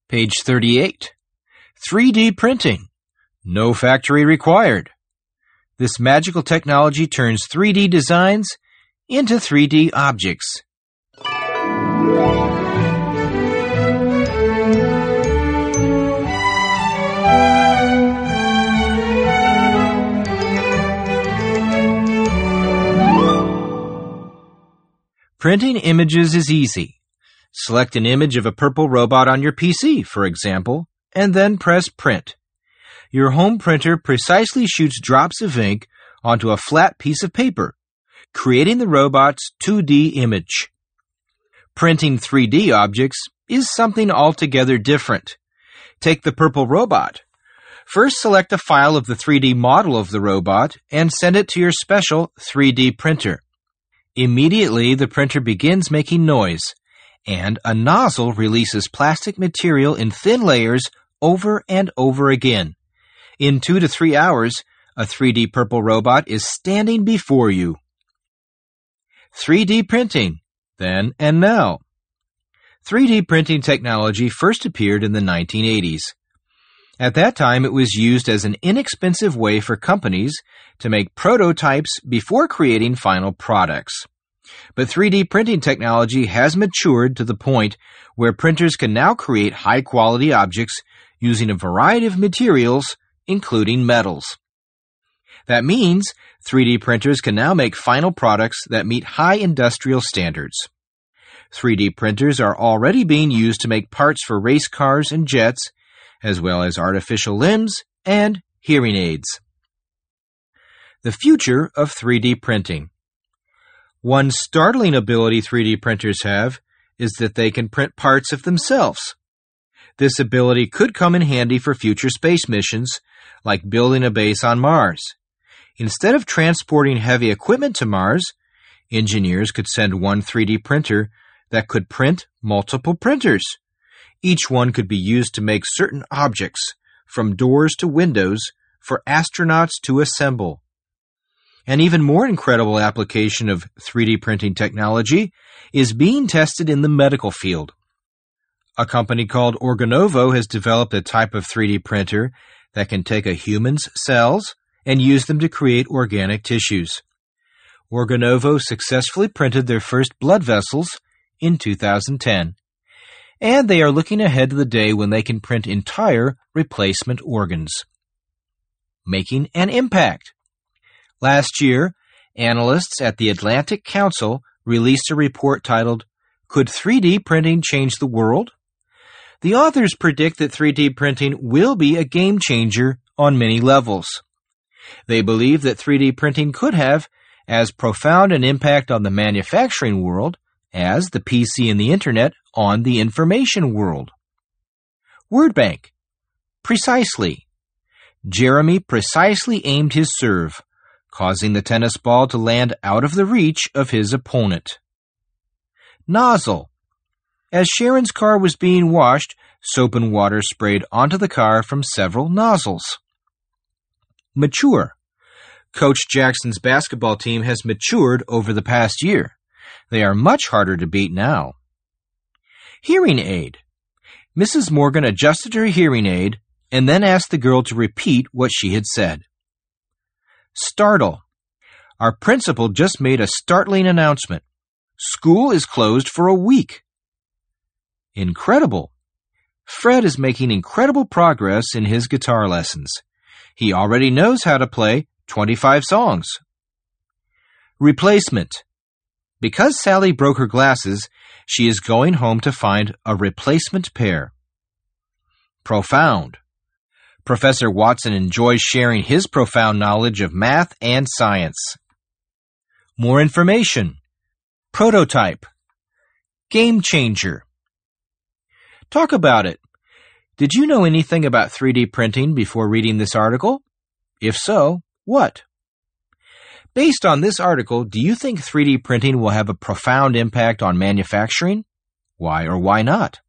Page 38. 3D printing. No factory required. This magical technology turns 3D designs into 3D objects. Printing images is easy. Select an image of a purple robot on your PC, for example, and then press Print. Your home printer precisely shoots drops of ink onto a flat piece of paper, creating the robot's 2D image. Printing 3D objects is something altogether different. Take the purple robot. First, select a file of the 3D model of the robot and send it to your special 3D printer. Immediately, the printer begins making noise, and a nozzle releases plastic material in thin layers over and over again. In 2 to 3 hours, a 3D purple robot is standing before you. 3D printing, then and now. 3D printing technology first appeared in the 1980s. At that time, it was used as an inexpensive way for companies to make prototypes before creating final products. But 3D printing technology has matured to the point where printers can now create high-quality objects using a variety of materials, including metals. That means 3D printers can now make final products that meet high industrial standards. 3D printers are already being used to make parts for race cars and jets, as well as artificial limbs and hearing aids. The future of 3D printing. One startling ability 3D printers have is that they can print parts of themselves. This ability could come in handy for future space missions, like building a base on Mars. Instead of transporting heavy equipment to Mars, engineers could send one 3D printer that could print multiple printers. Each one could be used to make certain objects, from doors to windows, for astronauts to assemble. An even more incredible application of 3D printing technology is being tested in the medical field. A company called Organovo has developed a type of 3D printer that can take a human's cells and use them to create organic tissues. Organovo successfully printed their first blood vessels in 2010. And they are looking ahead to the day when they can print entire replacement organs. Making an impact. Last year, analysts at the Atlantic Council released a report titled, Could 3D Printing Change the World? The authors predict that 3D printing will be a game changer on many levels. They believe that 3D printing could have as profound an impact on the manufacturing world as the PC and the Internet on the information world. Word bank. Precisely. Jeremy precisely aimed his serve, causing the tennis ball to land out of the reach of his opponent. Nozzle. As Sharon's car was being washed, soap and water sprayed onto the car from several nozzles. Mature. Coach Jackson's basketball team has matured over the past year. They are much harder to beat now. Hearing aid. Mrs. Morgan adjusted her hearing aid and then asked the girl to repeat what she had said. Startle. Our principal just made a startling announcement. School is closed for a week. Incredible. Fred is making incredible progress in his guitar lessons. He already knows how to play 25 songs. Replacement. Because Sally broke her glasses, she is going home to find a replacement pair. Profound. Professor Watson enjoys sharing his profound knowledge of math and science. More information. Prototype. Game changer. Talk about it. Did you know anything about 3D printing before reading this article? If so, what? Based on this article, do you think 3D printing will have a profound impact on manufacturing? Why or why not?